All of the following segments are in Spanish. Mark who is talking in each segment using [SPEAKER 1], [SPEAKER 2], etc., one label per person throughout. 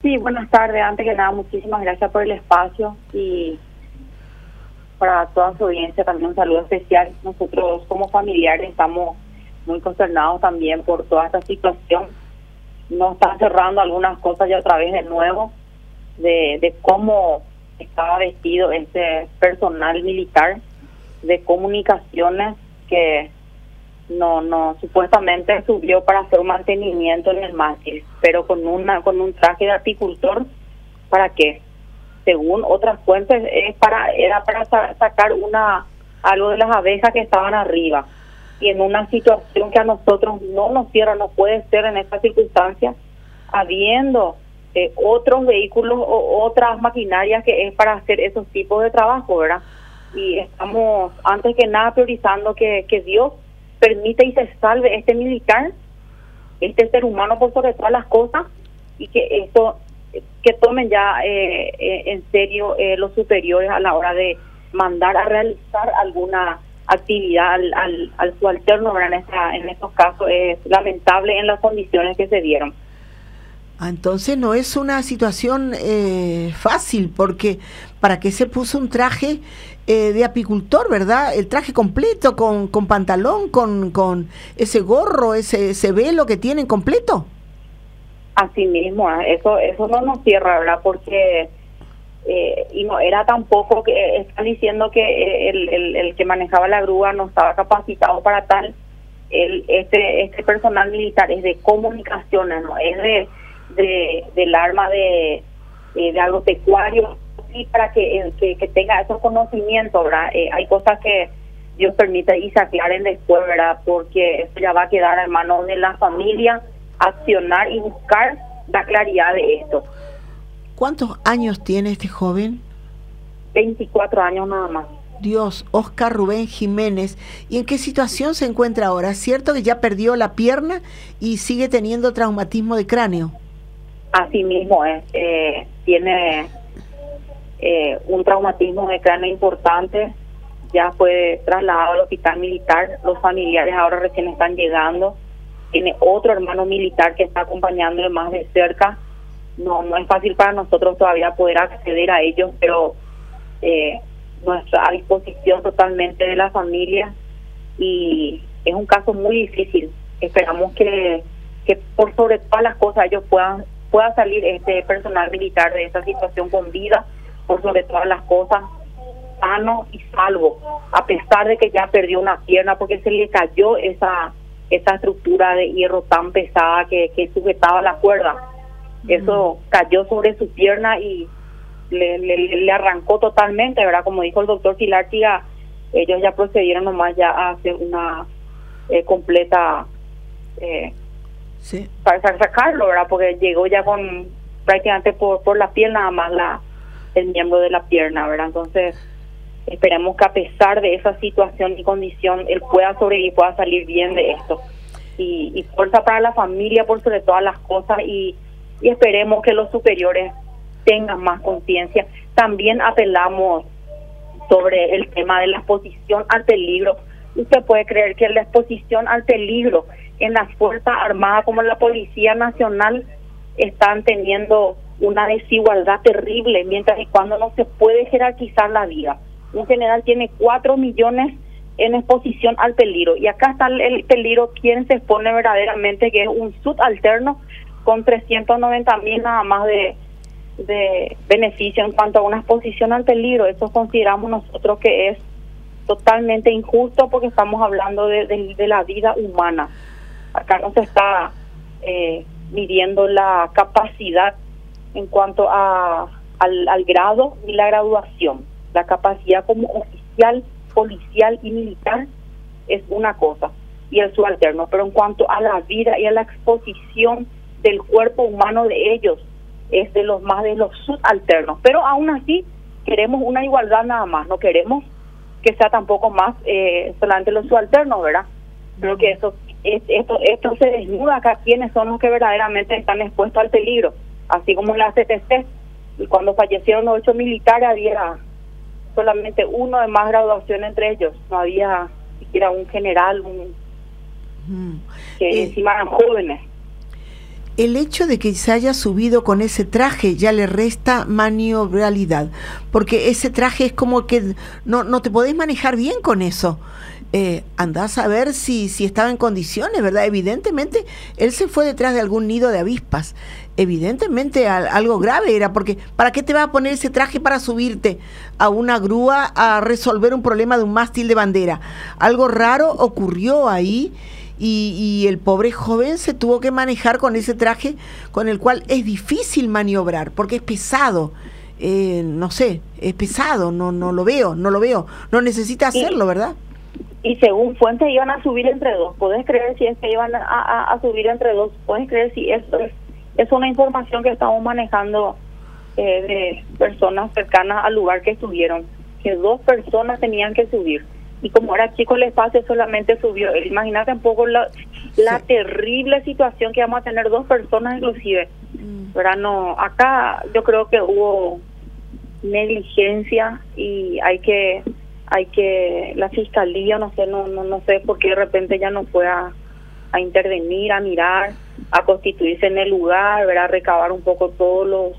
[SPEAKER 1] Sí, buenas tardes. Antes que nada, muchísimas gracias por el espacio y para toda su audiencia también un saludo especial. Nosotros como familiares estamos muy consternados también por toda esta situación. Nos están cerrando algunas cosas ya otra vez de nuevo de cómo estaba vestido este personal militar de comunicaciones que no supuestamente subió para hacer un mantenimiento en el mástil, pero con un traje de apicultor. ¿Para qué? Según otras fuentes era para sacar algo de las abejas que estaban arriba, y en una situación que a nosotros no nos cierra, no puede ser en esta circunstancia, habiendo otros vehículos o otras maquinarias que es para hacer esos tipos de trabajo, ¿verdad? Y estamos antes que nada priorizando que Dios permite y se salve este militar, este ser humano por sobre todas las cosas, y que tomen ya en serio los superiores a la hora de mandar a realizar alguna actividad al subalterno, ¿verdad? En estos casos es lamentable en las condiciones que se dieron.
[SPEAKER 2] Entonces no es una situación fácil, porque ¿para qué se puso un traje de apicultor, verdad? El traje completo, con pantalón, con ese gorro, ese velo que tienen completo.
[SPEAKER 1] Así mismo, eso no nos cierra, ¿verdad? Porque y no era tampoco que están diciendo que el que manejaba la grúa no estaba capacitado para tal. Este personal militar es de comunicaciones, no es del arma de agropecuario, y para que tenga esos conocimientos, ¿verdad? Hay cosas que Dios permite y se aclaren después, ¿verdad? Porque esto ya va a quedar en manos de la familia accionar y buscar la claridad de esto.
[SPEAKER 2] ¿Cuántos años tiene este joven?
[SPEAKER 1] 24 años nada más.
[SPEAKER 2] Dios, Oscar Rubén Jiménez. ¿Y en qué situación se encuentra ahora? ¿Es cierto que ya perdió la pierna y sigue teniendo traumatismo de cráneo?
[SPEAKER 1] Así mismo es. Tiene un traumatismo de cráneo importante. Ya fue trasladado al hospital militar. Los familiares ahora recién están llegando. Tiene otro hermano militar que está acompañándole más de cerca. No es fácil para nosotros todavía poder acceder a ellos, pero nuestra a disposición totalmente de la familia, y es un caso muy difícil. Esperamos que por sobre todas las cosas ellos pueda salir este personal militar de esta situación con vida, por sobre todas las cosas, sano y salvo, a pesar de que ya perdió una pierna porque se le cayó esa estructura de hierro tan pesada que sujetaba la cuerda. Eso cayó sobre su pierna y le arrancó totalmente, ¿verdad? Como dijo el doctor Filártiga, ellos ya procedieron nomás ya a hacer una completa
[SPEAKER 2] sí,
[SPEAKER 1] para sacarlo, ¿verdad? Porque llegó ya con prácticamente por la piel nada más el miembro de la pierna, ¿verdad? Entonces esperemos que a pesar de esa situación y condición él pueda sobrevivir, pueda salir bien de esto, y fuerza para la familia por sobre todas las cosas, y esperemos que los superiores tengan más conciencia. También apelamos sobre el tema de la exposición al peligro. Usted puede creer que la exposición al peligro en las Fuerzas Armadas como en la Policía Nacional están teniendo una desigualdad terrible, mientras que cuando no se puede jerarquizar la vida. Un general tiene 4 millones en exposición al peligro, y acá está el peligro, quien se expone verdaderamente, que es un subalterno con 390,000 nada más de beneficio en cuanto a una exposición al peligro. Eso consideramos nosotros que es totalmente injusto, porque estamos hablando de la vida humana. Acá no se está midiendo la capacidad en cuanto al grado y la graduación. La capacidad como oficial, policial y militar es una cosa, y el subalterno, pero en cuanto a la vida y a la exposición del cuerpo humano de ellos, es de los subalternos. Pero aún así queremos una igualdad nada más, no queremos que sea tampoco más solamente los subalternos, ¿verdad? Creo que esto se desnuda acá quiénes son los que verdaderamente están expuestos al peligro, así como en la CTC, y cuando fallecieron los 8 militares había solamente uno de más graduación entre ellos, no había siquiera un general, que encima eran jóvenes.
[SPEAKER 2] el hecho de que se haya subido con ese traje ya le resta maniobrabilidad, porque ese traje es como que no te podés manejar bien con eso. Andás a ver si estaba en condiciones, ¿verdad? Evidentemente, él se fue detrás de algún nido de avispas. Evidentemente algo grave era, porque ¿para qué te vas a poner ese traje para subirte a una grúa a resolver un problema de un mástil de bandera? Algo raro ocurrió ahí y el pobre joven se tuvo que manejar con ese traje con el cual es difícil maniobrar, porque es pesado. No sé, es pesado, no lo veo, no necesita hacerlo, ¿verdad?
[SPEAKER 1] Y según fuentes iban a subir entre dos. ¿Puedes creer si es que iban a subir entre dos? ¿Puedes creer si esto es una información que estamos manejando de personas cercanas al lugar que estuvieron? Que 2 personas tenían que subir. Y como era chico el espacio, solamente subió él. Imagínate un poco la terrible situación que vamos a tener 2 personas inclusive. ¿Verdad? No, acá yo creo que hubo negligencia y hay que la fiscalía, no sé por qué de repente ya no fue a intervenir, a mirar, a constituirse en el lugar, ¿verdad? A recabar un poco todos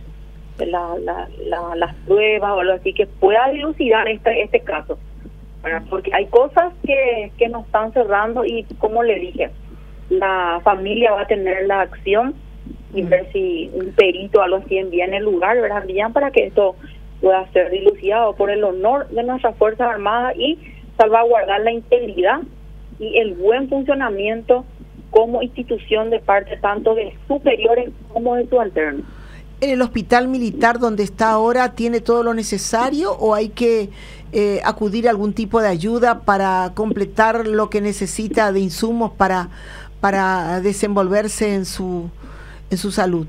[SPEAKER 1] las pruebas o algo así que pueda dilucidar este caso, ¿verdad? Porque hay cosas que nos están cerrando y, como le dije, la familia va a tener la acción y ver si un perito o algo así envía en el lugar, ¿verdad? Envían para que esto pueda ser dilucidado por el honor de nuestras Fuerzas Armadas y salvaguardar la integridad y el buen funcionamiento como institución de parte tanto de superiores como de subalternos.
[SPEAKER 2] ¿En el hospital militar donde está ahora tiene todo lo necesario o hay que acudir a algún tipo de ayuda para completar lo que necesita de insumos para desenvolverse en su salud?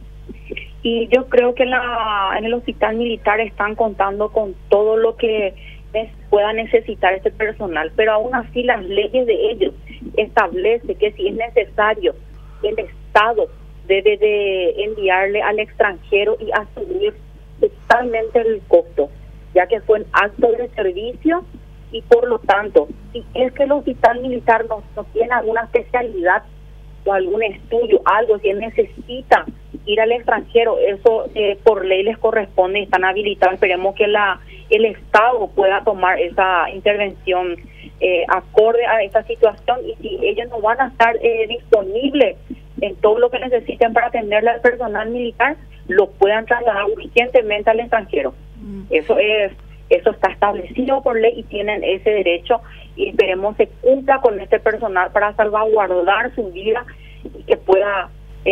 [SPEAKER 1] Y yo creo que en el hospital militar están contando con todo lo que pueda necesitar este personal, pero aún así las leyes de ellos establece que si es necesario, el Estado debe de enviarle al extranjero y asumir totalmente el costo, ya que fue un acto de servicio y por lo tanto, si es que el hospital militar no tiene alguna especialidad o algún estudio, algo, si él necesita ir al extranjero, eso por ley les corresponde, están habilitados. Esperemos que el Estado pueda tomar esa intervención acorde a esta situación, y si ellos no van a estar disponibles en todo lo que necesiten para atenderle al personal militar, lo puedan trasladar urgentemente al extranjero. Eso está establecido por ley y tienen ese derecho, y esperemos se cumpla con este personal para salvaguardar su vida y que pueda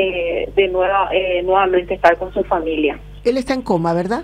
[SPEAKER 1] nuevamente estar con su familia.
[SPEAKER 2] Él está en coma, ¿verdad?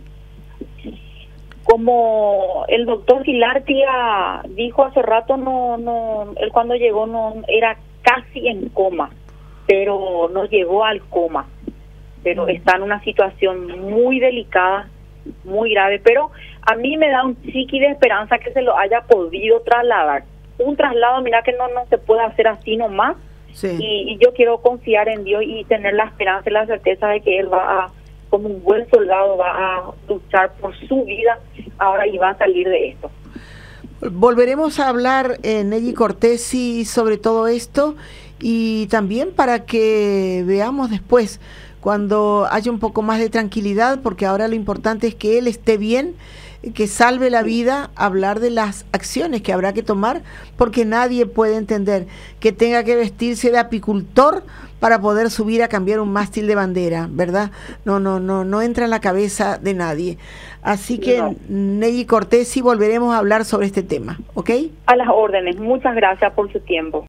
[SPEAKER 1] Como el doctor Gilartia dijo hace rato, él cuando llegó no era casi en coma, pero no llegó al coma, pero está en una situación muy delicada, muy grave, pero a mí me da un chiqui de esperanza que se lo haya podido trasladar. Un traslado, mira que no se puede hacer así nomás. Sí. Y yo quiero confiar en Dios y tener la esperanza y la certeza de que él como un buen soldado, va a luchar por su vida ahora y va a salir de esto.
[SPEAKER 2] Volveremos a hablar, Nelly Cortesi, sobre todo esto, y también para que veamos después, cuando haya un poco más de tranquilidad, porque ahora lo importante es que él esté bien, que salve la vida, hablar de las acciones que habrá que tomar, porque nadie puede entender que tenga que vestirse de apicultor para poder subir a cambiar un mástil de bandera, ¿verdad? No entra en la cabeza de nadie. Así que, no. Nelly Cortesi, volveremos a hablar sobre este tema, ¿ok?
[SPEAKER 1] A las órdenes. Muchas gracias por su tiempo.